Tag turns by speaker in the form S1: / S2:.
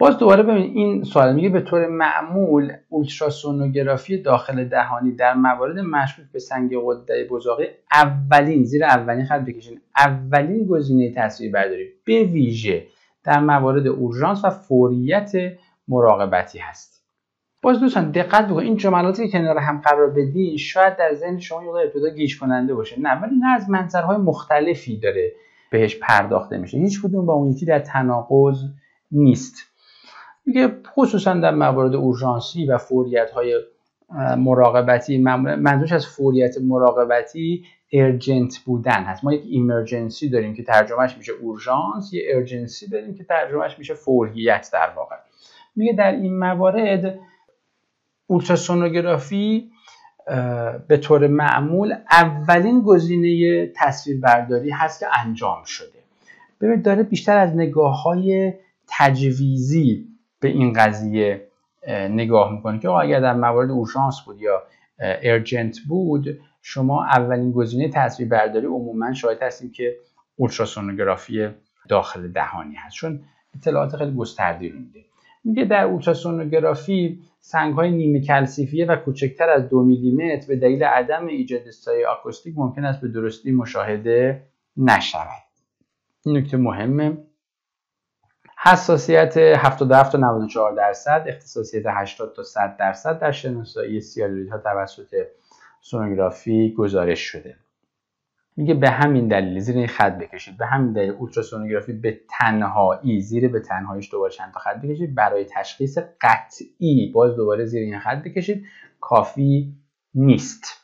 S1: باز دوباره ببین این سوال میگه به طور معمول اولتراسونوگرافی داخل دهانی در موارد مشکوک به سنگ غده بزاقی زیر اولین خط بکشین، اولین گزینه تصویربرداری به ویژه در موارد اورژانس و فوریت مراقبتی هست. باز دوستان دقت بکنید این جملاتی که کنار هم قرار بدین شاید در ذهن شما یه ابتدا گیج کننده باشه، نه، ولی نه، از منظرهای مختلفی داره بهش پرداخته میشه، هیچ کدوم با اون یکی در تناقض نیست. میگه خصوصا در موارد اورژانسی و فوریت‌های مراقبتی، منظورش از فوریت مراقبتی ارجنت بودن هست. ما یک ایمرجنسی داریم که ترجمهش میشه اورژانس، یه ارجنسی داریم که ترجمهش میشه فوریت در واقع. میگه در این موارد اولتراسونوگرافی به طور معمول اولین گزینه تصویربرداری هست که انجام شده. ببینید داره بیشتر از نگاه‌های تجویزی به این قضیه نگاه میکنه که اگر در موارد اورژانس بود یا ارجنت بود شما اولین گزینه تصویربرداری عموما شاهد هستیم که اولتراسونوگرافی داخل دهانی هست، چون اطلاعات خیلی گسترده‌ای میده. میگه در اولتراسونوگرافی سنگ‌های نیمه کلسیفیه و کوچکتر از 2 میلیمتر به دلیل عدم ایجاد سایه آکوستیک ممکن است به درستی مشاهده نشود. این نکته مهمه. حساسیت 77 تا 94%، اختصاصیت 80 تا 100% در شناسایی سیالولیت‌ها توسط سونوگرافی گزارش شده. میگه به همین دلیل زیر این خط بکشید، به همین دلیل اولتراسونوگرافی به تنهایی، زیر به تنهاییش دوباره چند تا خط بکشید، برای تشخیص قطعی باز دوباره زیر این خط بکشید، کافی نیست.